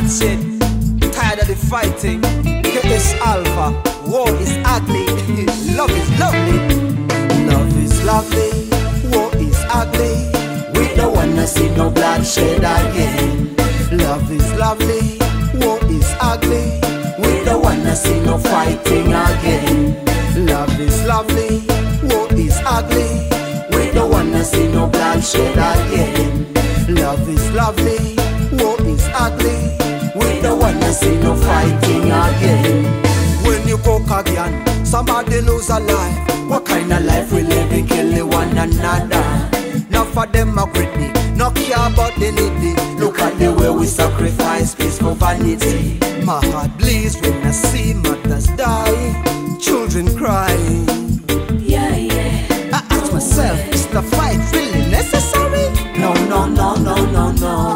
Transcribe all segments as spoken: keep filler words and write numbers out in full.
bloodshed, tired of the fighting. Get this alpha, war is ugly, love is lovely. Love is lovely, war is ugly. We don't wanna see no bloodshed again. Love is lovely, war is ugly. We don't wanna see no fighting again. Love is lovely, war is ugly. We don't wanna see no bloodshed again. Love is lovely, war is ugly. We don't wanna see no fighting again. When you cook again, somebody lose a life. What kind of life we living, killing one another? Not for them a greedy, not care about the needy. Look at the way we sacrifice peace for vanity. My heart bleeds when I see mothers die, children crying. Yeah, yeah. I ask myself, is the fight really necessary? No, no, no, no, no, no.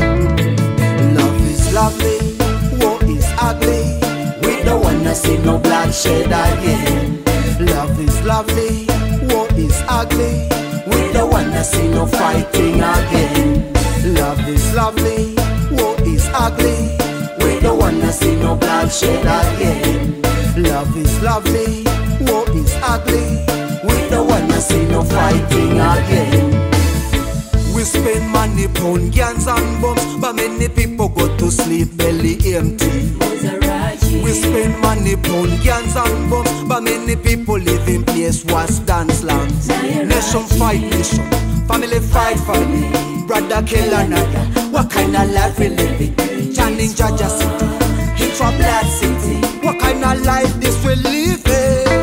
Love is lovely, war is ugly. We don't wanna see no bloodshed again. Love is lovely, war is ugly. We don't wanna see no fighting again. Love is lovely, war is ugly. We don't wanna see no bloodshed again. Love is lovely, war is ugly. We don't wanna see no fighting again. We spend money on guns and bombs, but many people go to sleep belly empty. We spend money on guns and bombs, but many people live in place was dance lands. Nation fight nation, family fight family, brother kill another. What kind of life we living? Channing Jaja City, Hitra Blood City. What kind of life this we living?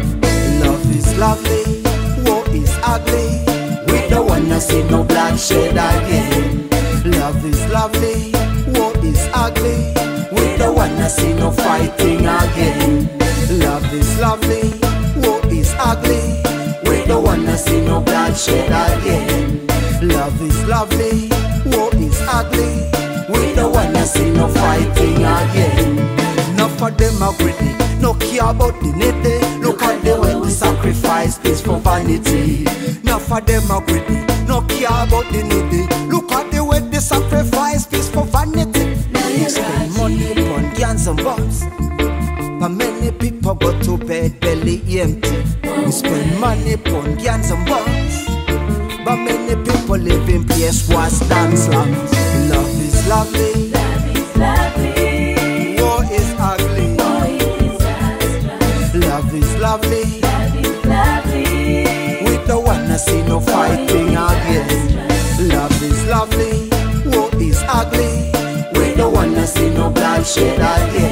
Love is lovely, war is ugly. We don't wanna see no bloodshed again. Love is lovely, war is ugly. We don't wanna see no fighting again. Love is lovely, war is ugly. We don't wanna see no bloodshed again. Love is lovely, war is ugly. We don't wanna see no fighting again. Not for them are greedy, no care about the needy. Look at the way we sacrifice peace for vanity. Not for them are greedy, no care about the needy. Look at the way they sacrifice peace for vanity. We spend money on guns and bombs, but many people go to bed belly empty. We spend money on guns and bombs, but many people live in place was dance slums. Love is lovely, Love is lovely. war is ugly. War is ugly. Love is lovely, Love is lovely. we don't wanna see no fighting again. Love is lovely, war is ugly. We don't wanna see no bloodshed again.